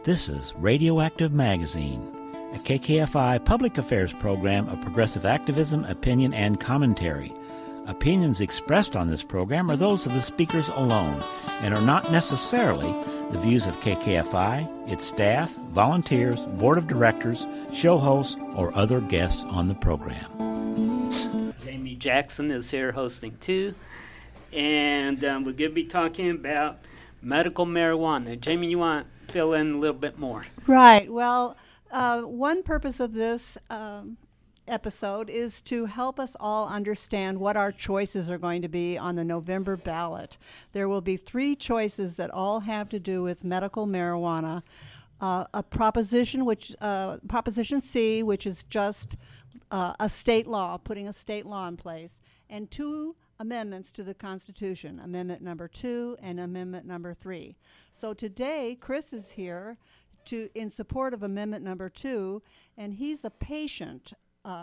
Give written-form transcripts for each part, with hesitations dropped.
This is Radioactive Magazine, a KKFI public affairs program of progressive activism, opinion, and commentary. Opinions expressed on this program are those of the speakers alone and are not necessarily the views of KKFI, its staff, volunteers, board of directors, show hosts, or other guests on the program. Jamie Jackson is here hosting too, and we're going to be talking about medical marijuana. Jamie, you want to fill in a little bit more? Right. Well, one purpose of this episode is to help us all understand what our choices are going to be on the November ballot. There will be 3 choices that all have to do with medical marijuana. A proposition, Proposition C, which is just a state law, putting a state law in place, and 2 amendments to the Constitution, Amendment number 2 and Amendment number 3. So today, Chris is here in support of Amendment number 2, and he's a patient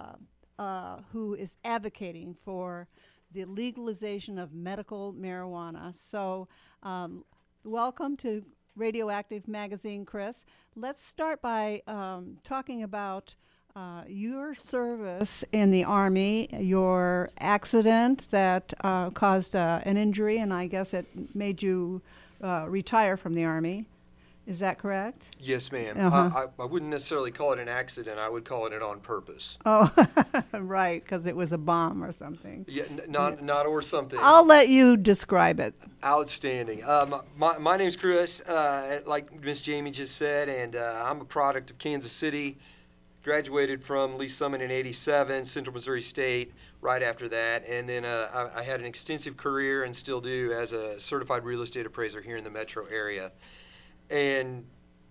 who is advocating for the legalization of medical marijuana. So welcome to Radioactive Magazine, Chris. Let's start by talking about your service in the Army, your accident that caused an injury, and I guess it made you retire from the Army. Is that correct? Yes, ma'am. Uh-huh. I wouldn't necessarily call it an accident. I would call it on purpose. Oh, right, because it was a bomb or something. Yeah, not or something. I'll let you describe it. Outstanding. My name's Chris, like Miss Jamie just said, and I'm a product of Kansas City. Graduated from Lee Summit in '87, Central Missouri State right after that, and then I had an extensive career and still do as a certified real estate appraiser here in the metro area. And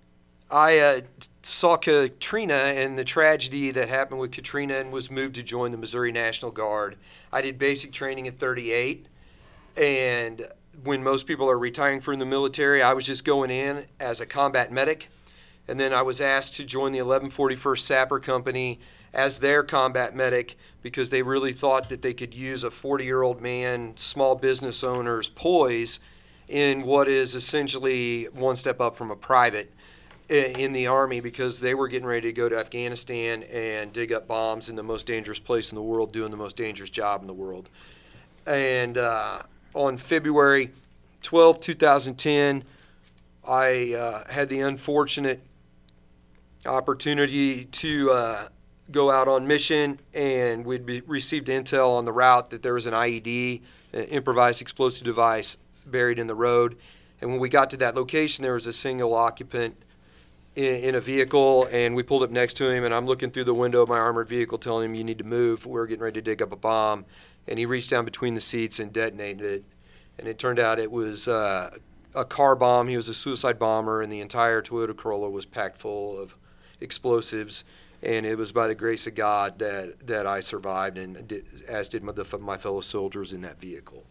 I saw Katrina and the tragedy that happened with Katrina and was moved to join the Missouri National Guard. I did basic training at 38, and when most people are retiring from the military, I was just going in as a combat medic. And then I was asked to join the 1141st Sapper Company as their combat medic because they really thought that they could use a 40-year-old man, small business owner's poise in what is essentially one step up from a private in the Army, because they were getting ready to go to Afghanistan and dig up bombs in the most dangerous place in the world, doing the most dangerous job in the world. And on February 12, 2010, I had the unfortunate opportunity to go out on mission, and we'd received intel on the route that there was an IED, an improvised explosive device, buried in the road. And when we got to that location, there was a single occupant in a vehicle, and we pulled up next to him, and I'm looking through the window of my armored vehicle telling him, "You need to move. We're getting ready to dig up a bomb." And he reached down between the seats and detonated it. And it turned out it was a car bomb. He was a suicide bomber, and the entire Toyota Corolla was packed full of explosives, and it was by the grace of God that I survived, and as did my fellow soldiers in that vehicle.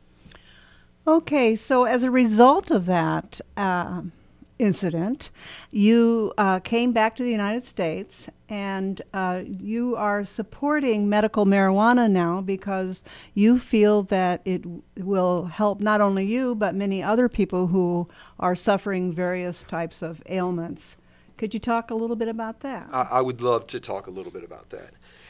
Okay, so as a result of that incident, you came back to the United States, and you are supporting medical marijuana now because you feel that it will help not only you, but many other people who are suffering various types of ailments. Could you talk a little bit about that? I would love to talk a little bit about that.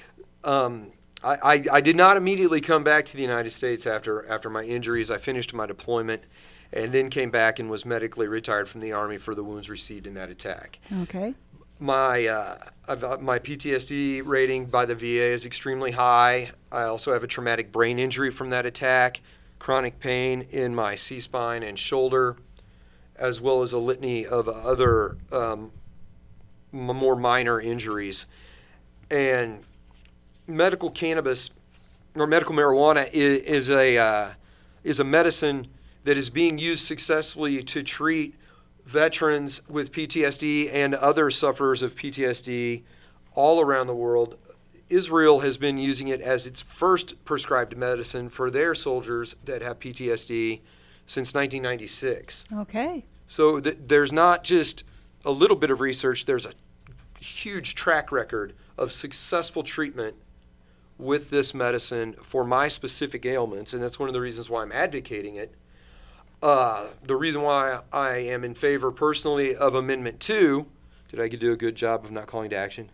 I did not immediately come back to the United States after my injuries. I finished my deployment and then came back and was medically retired from the Army for the wounds received in that attack. Okay. My PTSD rating by the VA is extremely high. I also have a traumatic brain injury from that attack, chronic pain in my C-spine and shoulder, as well as a litany of other more minor injuries. And medical cannabis or medical marijuana is a medicine that is being used successfully to treat veterans with PTSD and other sufferers of PTSD all around the world. Israel has been using it as its first prescribed medicine for their soldiers that have PTSD since 1996. Okay. So there's not just a little bit of research, there's a huge track record of successful treatment with this medicine for my specific ailments, and that's one of the reasons why I'm advocating it. The reason why I am in favor personally of Amendment 2, did I do a good job of not calling to action?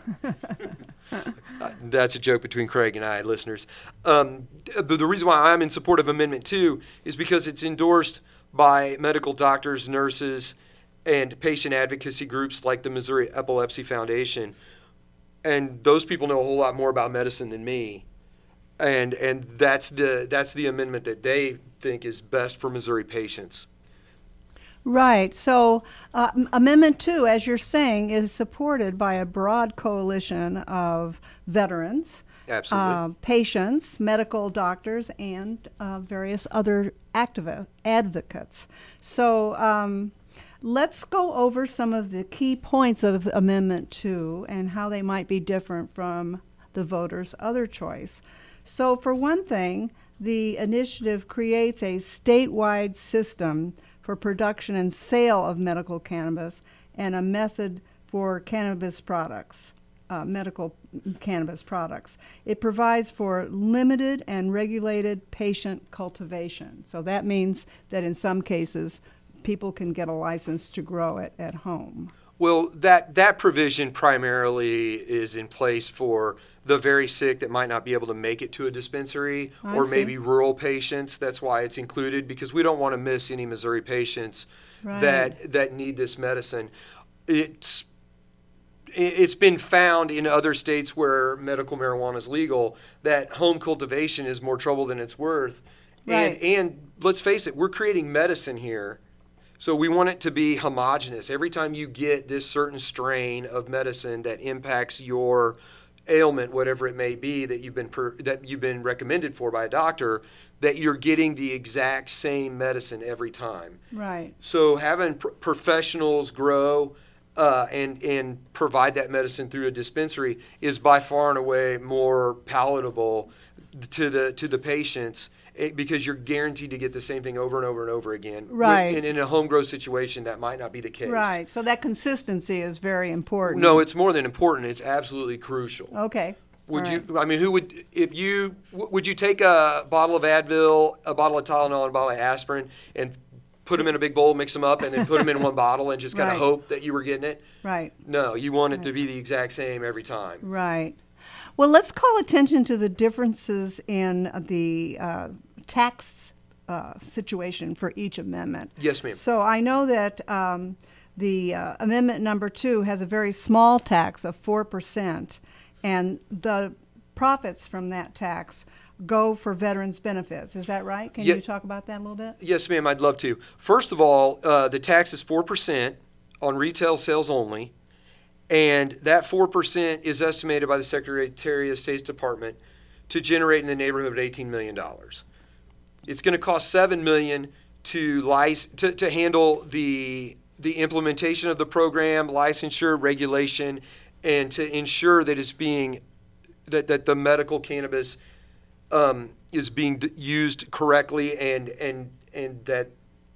That's a joke between Craig and I, listeners. The reason why I'm in support of Amendment 2 is because it's endorsed by medical doctors, nurses, and patient advocacy groups like the Missouri Epilepsy Foundation. And those people know a whole lot more about medicine than me. And that's the amendment that they think is best for Missouri patients. Right. So Amendment 2, as you're saying, is supported by a broad coalition of veterans, Absolutely. patients, medical doctors, and various other advocates. So let's go over some of the key points of Amendment 2 and how they might be different from the voters' other choice. So for one thing, the initiative creates a statewide system for production and sale of medical cannabis and a method for cannabis products, medical cannabis products. It provides for limited and regulated patient cultivation. So that means that in some cases, people can get a license to grow it at home. Well, that provision primarily is in place for the very sick that might not be able to make it to a dispensary, or maybe rural patients. That's why it's included, because we don't want to miss any Missouri patients that need this medicine. It's been found in other states where medical marijuana is legal that home cultivation is more trouble than it's worth. Right. And let's face it, we're creating medicine here. So we want it to be homogenous. Every time you get this certain strain of medicine that impacts your ailment, whatever it may be, that you've been recommended for by a doctor, that you're getting the exact same medicine every time. Right. So having professionals grow and provide that medicine through a dispensary is by far and away more palatable to the patients, because you're guaranteed to get the same thing over and over and over again. Right. In a home grow situation, that might not be the case. Right. So that consistency is very important. No, it's more than important. It's absolutely crucial. Okay. Would you take a bottle of Advil, a bottle of Tylenol, and a bottle of aspirin and put them in a big bowl, mix them up, and then put them in one bottle and just kind of hope that you were getting it? Right. No, you want it to be the exact same every time. Right. Well, let's call attention to the differences in the tax situation for each amendment. Yes, ma'am. So I know that the amendment number 2 has a very small tax of 4%, and the profits from that tax go for veterans' benefits. Is that right? Can you talk about that a little bit? Yes, ma'am, I'd love to. First of all, the tax is 4% on retail sales only, and that 4% is estimated by the Secretary of State's Department to generate in the neighborhood of $18 million. It's going to cost $7 million to handle the implementation of the program, licensure, regulation, and to ensure that it's being that the medical cannabis is being used correctly, and that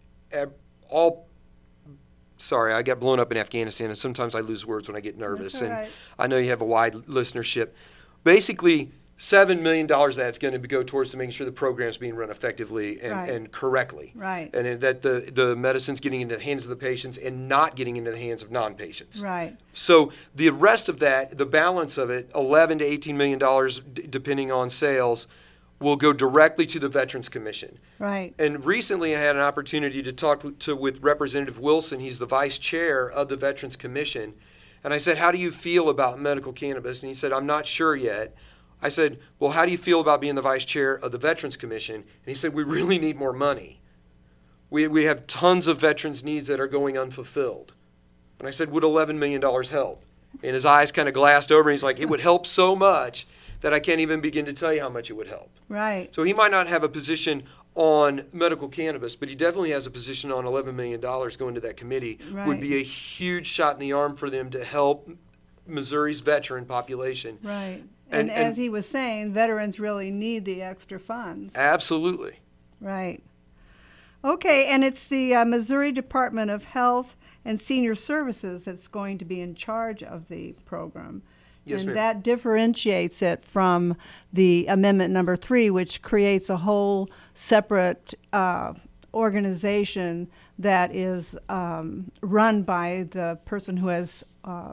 all. Sorry, I got blown up in Afghanistan, and sometimes I lose words when I get nervous. That's all right. And I know you have a wide listenership. Basically, $7 million of that's going to go towards to making sure the program's being run effectively and correctly. Right. And that the medicine's getting into the hands of the patients and not getting into the hands of non-patients. Right. So the rest of that, the balance of it, $11 to $18 million, depending on sales, will go directly to the Veterans Commission. Right. And recently I had an opportunity to talk with Representative Wilson. He's the vice chair of the Veterans Commission. And I said, how do you feel about medical cannabis? And he said, I'm not sure yet. I said, well, how do you feel about being the vice chair of the Veterans Commission? And he said, we really need more money. We have tons of veterans' needs that are going unfulfilled. And I said, would $11 million help? And his eyes kind of glassed over, and he's like, it would help so much that I can't even begin to tell you how much it would help. Right. So he might not have a position on medical cannabis, but he definitely has a position on $11 million going to that committee. Right. Would be a huge shot in the arm for them to help Missouri's veteran population. Right. And as he was saying, veterans really need the extra funds. Absolutely. Right. Okay, and it's the Missouri Department of Health and Senior Services that's going to be in charge of the program. Yes, and ma'am. that differentiates it from the amendment number 3, which creates a whole separate organization that is run by the person who has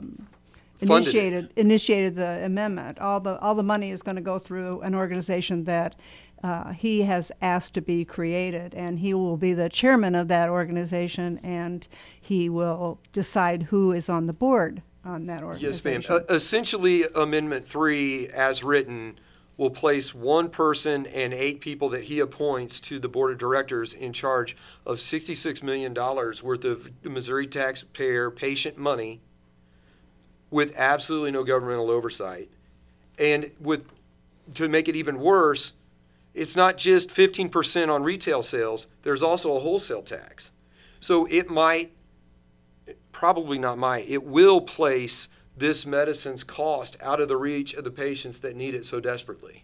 initiated the amendment. All the money is going to go through an organization that he has asked to be created, and he will be the chairman of that organization, and he will decide who is on the board on that organization. Yes, ma'am. Essentially, Amendment 3, as written, will place one person and 8 people that he appoints to the board of directors in charge of $66 million worth of Missouri taxpayer patient money with absolutely no governmental oversight. And to make it even worse, it's not just 15% on retail sales, there's also a wholesale tax. So it will place this medicine's cost out of the reach of the patients that need it so desperately.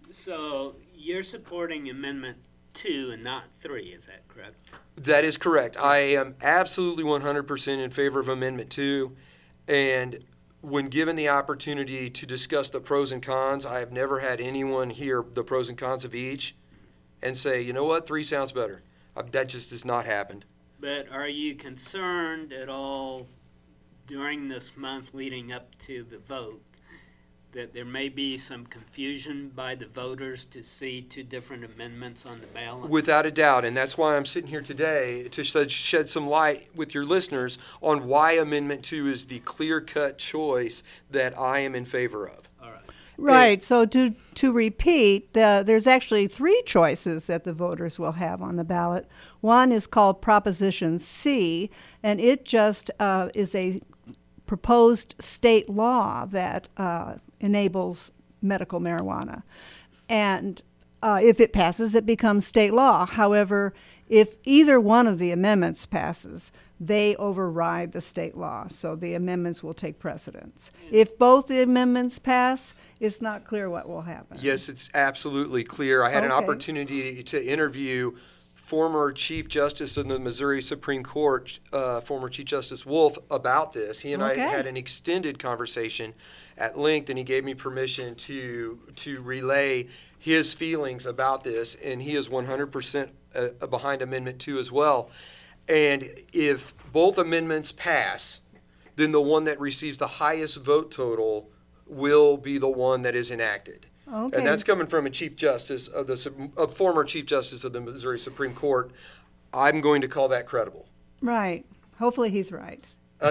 So you're supporting Amendment 2 and not 3, is that correct? That is correct. I am absolutely 100% in favor of Amendment 2, and when given the opportunity to discuss the pros and cons, I have never had anyone hear the pros and cons of each and say, you know what, 3 sounds better. That just has not happened. But are you concerned at all during this month leading up to the vote that there may be some confusion by the voters to see 2 different amendments on the ballot? Without a doubt, and that's why I'm sitting here today to shed some light with your listeners on why Amendment 2 is the clear-cut choice that I am in favor of. All right. Right. So to repeat, there's actually 3 choices that the voters will have on the ballot. One is called Proposition C, and it just is a proposed state law that enables medical marijuana. And if it passes, it becomes state law. However, if either one of the amendments passes, they override the state law. So the amendments will take precedence. If both the amendments pass, it's not clear what will happen. Yes, it's absolutely clear. I had an Okay. opportunity to interview former Chief Justice of the Missouri Supreme Court, former Chief Justice Wolf, about this. He and I Okay. had an extended conversation at length, and he gave me permission to relay his feelings about this, and he is 100% behind Amendment 2 as well. And if both amendments pass, then the one that receives the highest vote total will be the one that is enacted. Okay. And that's coming from a Chief Justice of a former Chief Justice of the Missouri Supreme Court. I'm going to call that credible. Right. Hopefully he's right.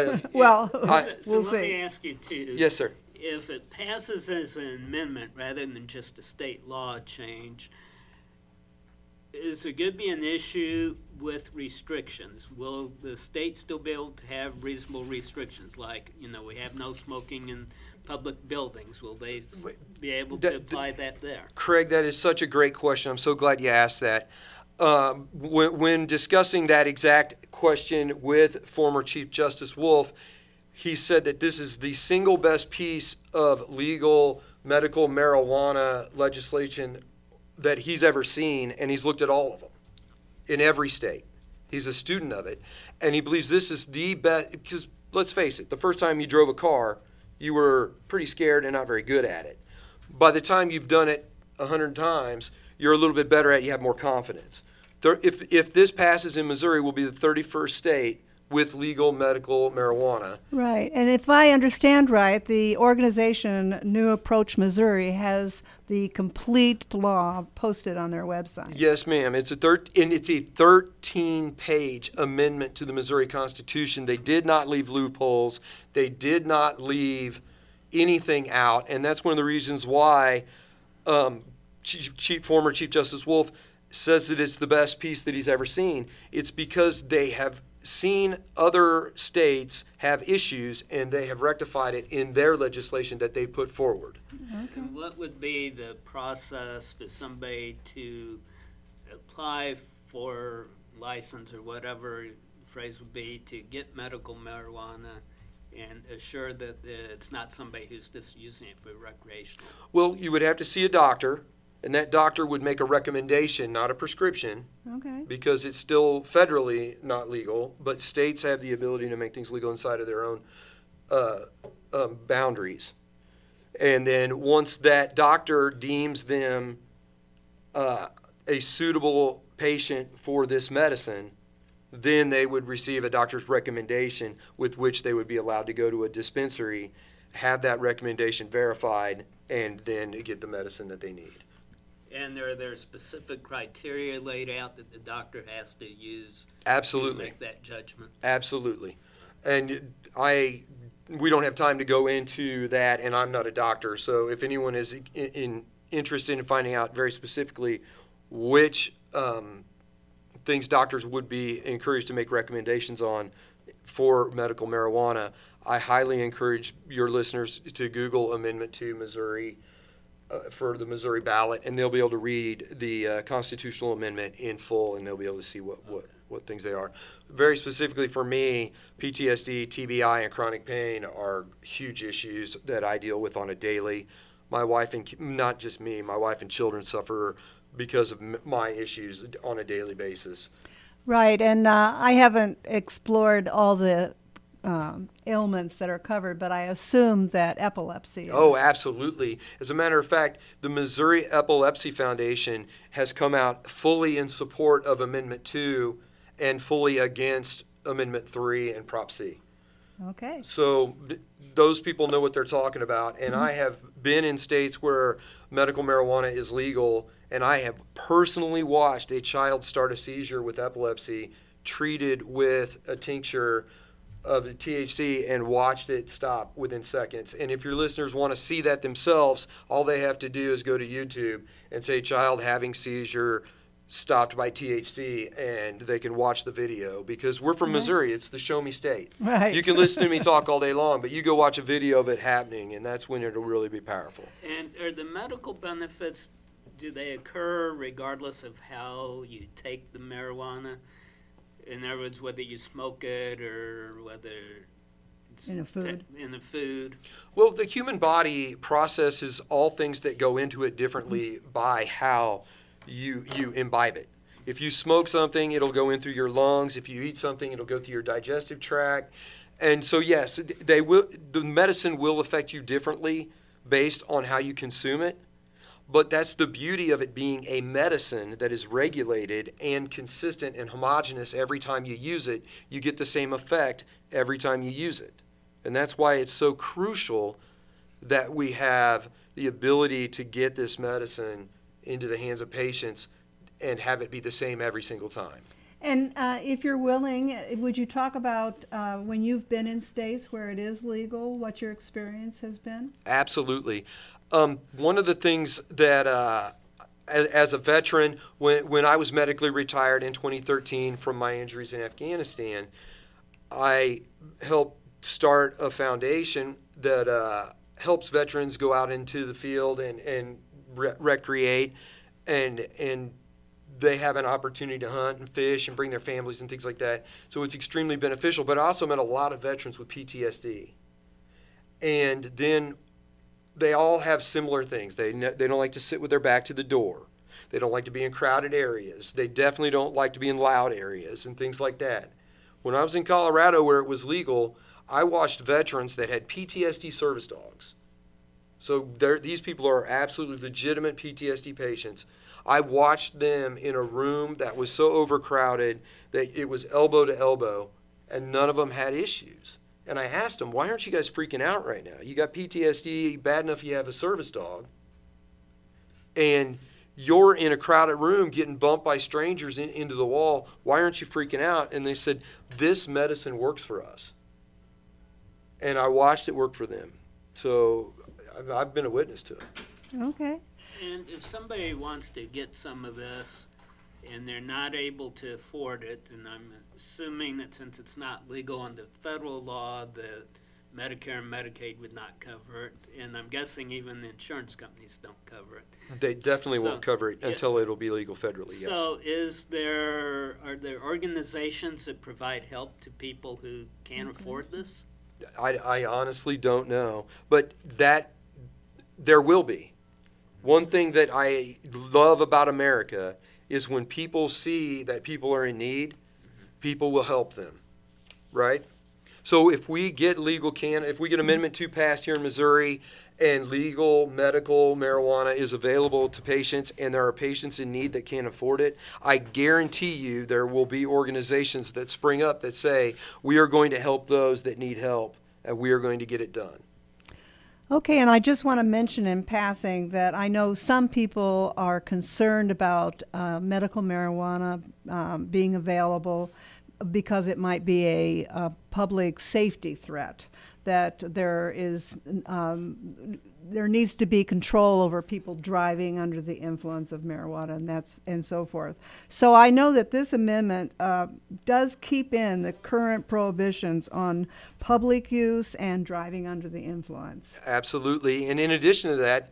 I- Well, So we'll let me see. ask you, too. Yes, sir. If it passes as an amendment rather than just a state law change, is there going to be an issue with restrictions? Will the state still be able to have reasonable restrictions, like, we have no smoking in public buildings? Will they be able to apply that there? Craig, that is such a great question. I'm so glad you asked that. When discussing that exact question with former Chief Justice Wolf, he said that this is the single best piece of legal medical marijuana legislation that he's ever seen, and he's looked at all of them in every state. He's a student of it, and he believes this is the best, because let's face it, the first time you drove a car, you were pretty scared and not very good at it. By the time you've done it 100 times, you're a little bit better at it, you have more confidence. If this passes in Missouri, we'll be the 31st state with legal medical marijuana. Right. And if I understand right, the organization New Approach Missouri has the complete law posted on their website. Yes, ma'am. It's a 13-page amendment to the Missouri Constitution. They did not leave loopholes. They did not leave anything out, and that's one of the reasons why former Chief Justice Wolf says that it's the best piece that he's ever seen. It's because they have seen other states have issues, and they have rectified it in their legislation that they put forward. And what would be the process for somebody to apply for license or whatever the phrase would be to get medical marijuana and assure that it's not somebody who's just using it for recreational? Well, you would have to see a doctor, and that doctor would make a recommendation, not a prescription, Okay. because it's still federally not legal, but states have the ability to make things legal inside of their own boundaries. And then once that doctor deems them a suitable patient for this medicine, then they would receive a doctor's recommendation with which they would be allowed to go to a dispensary, have that recommendation verified, and then get the medicine that they need. And are there specific criteria laid out that the doctor has to use Absolutely. to make that judgment? Absolutely. And we don't have time to go into that, and I'm not a doctor, so if anyone is interested in finding out very specifically which things doctors would be encouraged to make recommendations on for medical marijuana, I highly encourage your listeners to Google Amendment 2 Missouri for the Missouri ballot, and they'll be able to read the constitutional amendment in full, and they'll be able to see what things they are. Very specifically for me, PTSD, TBI, and chronic pain are huge issues that I deal with on a daily. My wife and not just me, my wife and children suffer because of my issues on a daily basis. Right, and I haven't explored all the ailments that are covered, but I assume that epilepsy is. Oh, absolutely. As a matter of fact, the Missouri Epilepsy Foundation has come out fully in support of Amendment 2 and fully against Amendment 3 and Prop C. Okay. So those people know what they're talking about, and I have been in states where medical marijuana is legal, and I have personally watched a child start a seizure with epilepsy, treated with a tincture of the THC, and watched it stop within seconds. And if your listeners want to see that themselves, all they have to do is go to YouTube and say child having seizure stopped by THC, and they can watch the video, because we're from Missouri. It's the show me state. Right. You can listen to me talk all day long, but you go watch a video of it happening, and that's when it'll really be powerful. And are the medical benefits, do they occur regardless of how you take the marijuana? In other words, whether you smoke it or whether it's In a food. in the food. Well, the human body processes all things that go into it differently by how you imbibe it. If you smoke something, it'll go in through your lungs. If you eat something, it'll go through your digestive tract. And so, yes, the medicine will affect you differently based on how you consume it. But that's the beauty of it being a medicine that is regulated and consistent and homogeneous every time you use it. You get the same effect every time you use it. And that's why it's so crucial that we have the ability to get this medicine into the hands of patients and have it be the same every single time. And if you're willing, would you talk about when you've been in states where it is legal, what your experience has been? Absolutely. One of the things that, as a veteran, when I was medically retired in 2013 from my injuries in Afghanistan, I helped start a foundation that helps veterans go out into the field and recreate, and they have an opportunity to hunt and fish and bring their families and things like that. So it's extremely beneficial. But I also met a lot of veterans with PTSD. And then they all have similar things. They don't like to sit with their back to the door. They don't like to be in crowded areas. They definitely don't like to be in loud areas and things like that. When I was in Colorado where it was legal, I watched veterans that had PTSD service dogs. So these people are absolutely legitimate PTSD patients. I watched them in a room that was so overcrowded that it was elbow to elbow, and none of them had issues. And I asked them, why aren't you guys freaking out right now? You got PTSD, bad enough you have a service dog, and you're in a crowded room getting bumped by strangers into the wall. Why aren't you freaking out? And they said, this medicine works for us. And I watched it work for them. So I've been a witness to it. Okay. And if somebody wants to get some of this and they're not able to afford it, and I'm assuming that since it's not legal under federal law, that Medicare and Medicaid would not cover it, and I'm guessing even the insurance companies don't cover it. They definitely won't cover it until it'll be legal federally, yes. So are there organizations that provide help to people who can't afford this? I honestly don't know, but there will be. One thing that I love about America is when people see that people are in need, people will help them, right? So if we get if we get Amendment 2 passed here in Missouri, and legal medical marijuana is available to patients, and there are patients in need that can't afford it, I guarantee you there will be organizations that spring up that say, we are going to help those that need help, and we are going to get it done. Okay, and I just want to mention in passing that I know some people are concerned about medical marijuana being available because it might be a public safety threat, that there needs to be control over people driving under the influence of marijuana and so forth. So I know that this amendment does keep in the current prohibitions on public use and driving under the influence. Absolutely. And in addition to that,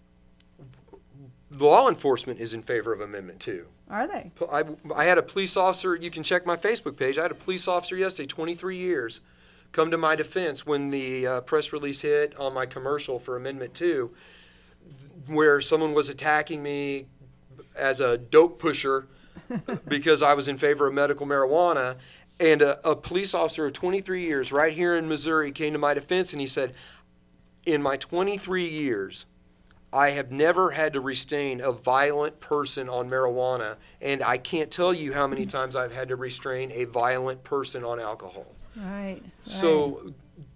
law enforcement is in favor of Amendment 2. Are they? I had a police officer, you can check my Facebook page, I had a police officer yesterday, 23 years, come to my defense when the press release hit on my commercial for Amendment 2, where someone was attacking me as a dope pusher because I was in favor of medical marijuana. And a police officer of 23 years right here in Missouri came to my defense and he said, in my 23 years, I have never had to restrain a violent person on marijuana, and I can't tell you how many times I've had to restrain a violent person on alcohol. Right. So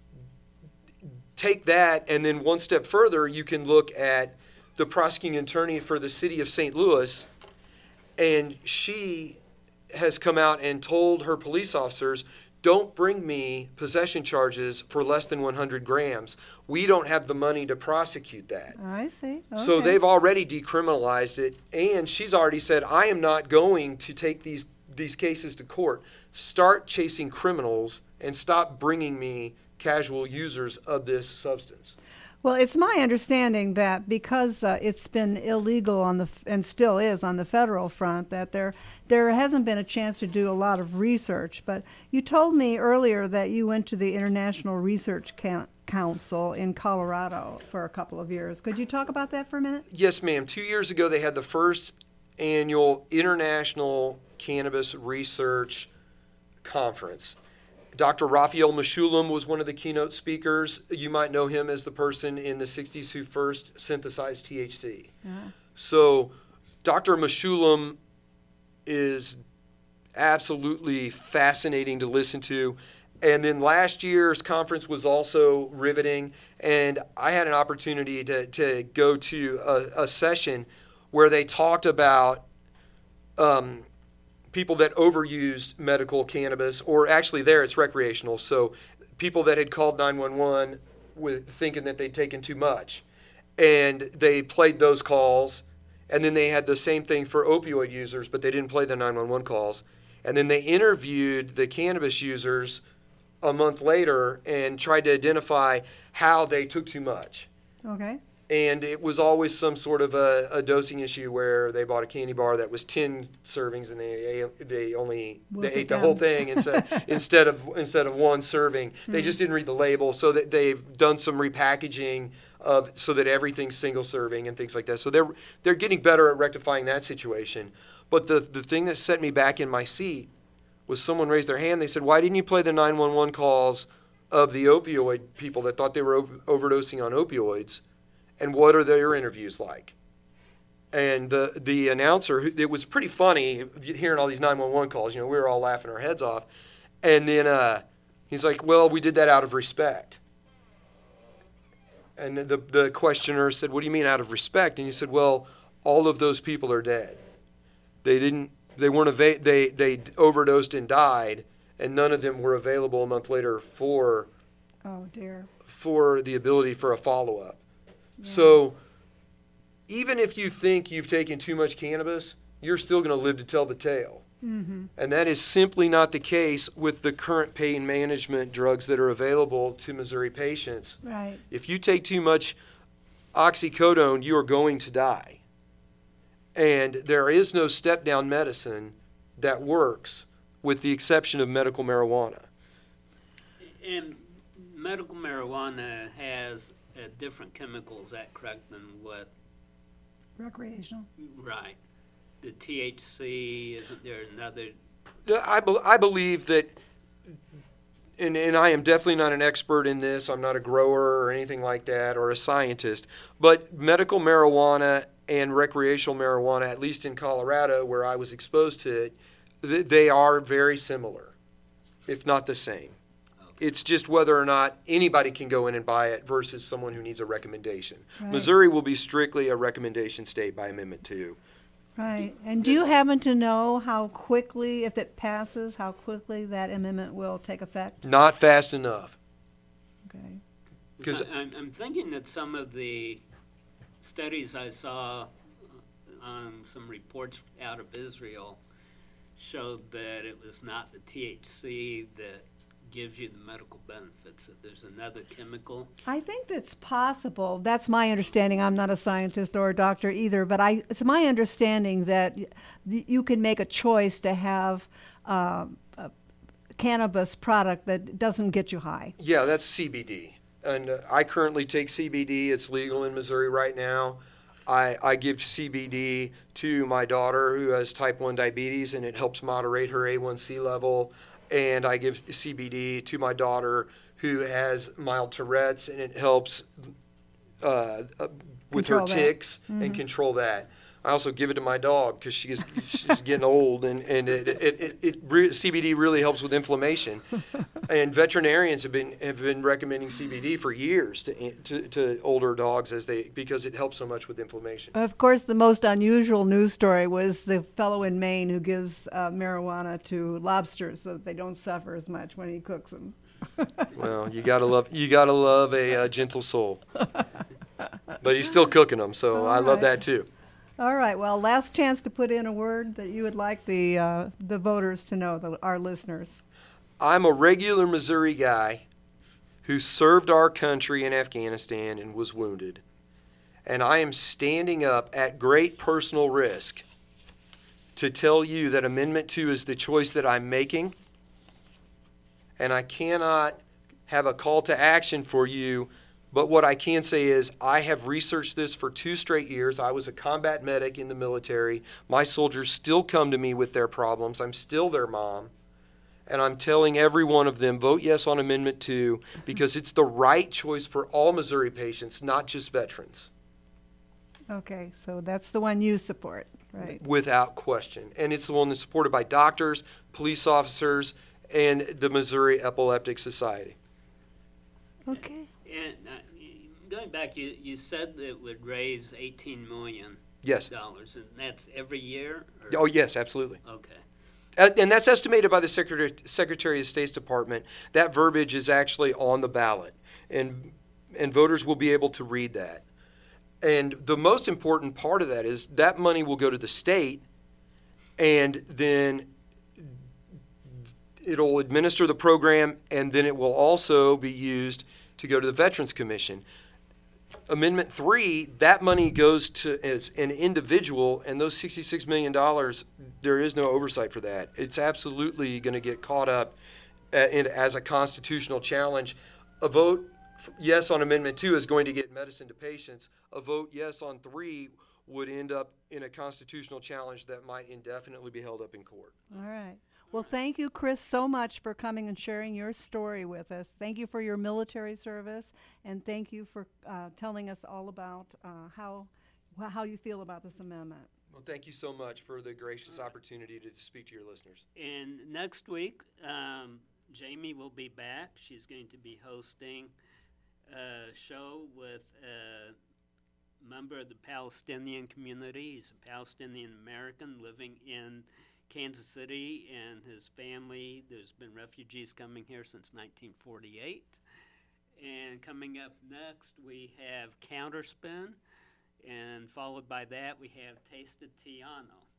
take that, and then one step further, you can look at the prosecuting attorney for the city of St. Louis, and she has come out and told her police officers, don't bring me possession charges for less than 100 grams. We don't have the money to prosecute that. I see. Okay. So they've already decriminalized it, and she's already said, I am not going to take these cases to court. Start chasing criminals and stop bringing me casual users of this substance. Well, it's my understanding that because it's been illegal and still is on the federal front, that there hasn't been a chance to do a lot of research. But you told me earlier that you went to the International Research Council in Colorado for a couple of years. Could you talk about that for a minute? Yes, ma'am. 2 years ago, they had the first annual International Cannabis Research Conference. Dr. Raphael Mechoulam was one of the keynote speakers. You might know him as the person in the 60s who first synthesized THC. Yeah. So Dr. Mechoulam is absolutely fascinating to listen to. And then last year's conference was also riveting. And I had an opportunity to go to a session where they talked about people that overused medical cannabis, or actually there it's recreational, so people that had called 911 thinking that they'd taken too much. And they played those calls, and then they had the same thing for opioid users, but they didn't play the 911 calls. And then they interviewed the cannabis users a month later and tried to identify how they took too much. Okay. And it was always some sort of a dosing issue where they bought a candy bar that was 10 servings and they ate the whole thing instead of one serving. Mm-hmm. They just didn't read the label, so that they've done some repackaging so that everything's single serving and things like that. So they're getting better at rectifying that situation. But the thing that set me back in my seat was someone raised their hand. They said, "Why didn't you play the 911 calls of the opioid people that thought they were overdosing on opioids? And what are their interviews like?" And the announcer, it was pretty funny hearing all these 911 calls. We were all laughing our heads off. And then he's like, "Well, we did that out of respect." And the questioner said, "What do you mean out of respect?" And he said, "Well, all of those people are dead. They overdosed and died, and none of them were available a month later for the ability for a follow-up." Yeah. So even if you think you've taken too much cannabis, you're still going to live to tell the tale. Mm-hmm. And that is simply not the case with the current pain management drugs that are available to Missouri patients. Right. If you take too much oxycodone, you are going to die. And there is no step-down medicine that works with the exception of medical marijuana. And medical marijuana has different chemicals, that correct, than what? Recreational. Right. The THC, isn't there another? I believe that and I am definitely not an expert in this. I'm not a grower or anything like that or a scientist. But medical marijuana and recreational marijuana, at least in Colorado where I was exposed to it, they are very similar, if not the same. It's just whether or not anybody can go in and buy it versus someone who needs a recommendation. Right. Missouri will be strictly a recommendation state by Amendment 2. Right. And do you happen to know how quickly, if it passes, how quickly that amendment will take effect? Not fast enough. Okay. 'Cause- I'm thinking that some of the studies I saw on some reports out of Israel showed that it was not the THC that gives you the medical benefits, that there's another chemical. I think that's possible. That's my understanding. I'm not a scientist or a doctor either, but it's my understanding that you can make a choice to have a cannabis product that doesn't get you high. Yeah, that's CBD. And I currently take CBD. It's legal in Missouri right now. I give CBD to my daughter who has type 1 diabetes, and it helps moderate her A1C level. And I give CBD to my daughter who has mild Tourette's, and it helps with her Control that. tics and control that. I also give it to my dog because she's getting old, and CBD really helps with inflammation. And veterinarians have been recommending CBD for years to older dogs because it helps so much with inflammation. Of course, the most unusual news story was the fellow in Maine who gives marijuana to lobsters so that they don't suffer as much when he cooks them. Well, you gotta love a gentle soul. But he's still cooking them, so I love that too. All right. Well, last chance to put in a word that you would like the voters to know, our listeners. I'm a regular Missouri guy who served our country in Afghanistan and was wounded. And I am standing up at great personal risk to tell you that Amendment 2 is the choice that I'm making. And I cannot have a call to action for you, but what I can say is I have researched this for 2 straight years. I was a combat medic in the military. My soldiers still come to me with their problems. I'm still their mom. And I'm telling every one of them, vote yes on Amendment 2 because it's the right choice for all Missouri patients, not just veterans. Okay, so that's the one you support, right? Without question. And it's the one that's supported by doctors, police officers, and the Missouri Epileptic Society. Okay. And going back, you said that it would raise $18 million. Yes. And that's every year? Oh, yes, absolutely. Okay. And that's estimated by the Secretary of State's Department. That verbiage is actually on the ballot, and voters will be able to read that. And the most important part of that is that money will go to the state, and then it'll administer the program, and then it will also be used to go to the Veterans Commission. Amendment 3, that money goes to as an individual, and those $66 million, there is no oversight for that. It's absolutely going to get caught up as a constitutional challenge. A vote yes on Amendment 2 is going to get medicine to patients. A vote yes on 3 would end up in a constitutional challenge that might indefinitely be held up in court. All right. Well, thank you, Chris, so much for coming and sharing your story with us. Thank you for your military service, and thank you for telling us all about how you feel about this amendment. Well, thank you so much for the gracious opportunity to speak to your listeners. And next week, Jamie will be back. She's going to be hosting a show with a member of the Palestinian community. He's a Palestinian American living in Kansas City, and his family. There's been refugees coming here since 1948. And coming up next, we have Counterspin, and followed by that, we have Taste of Tiano.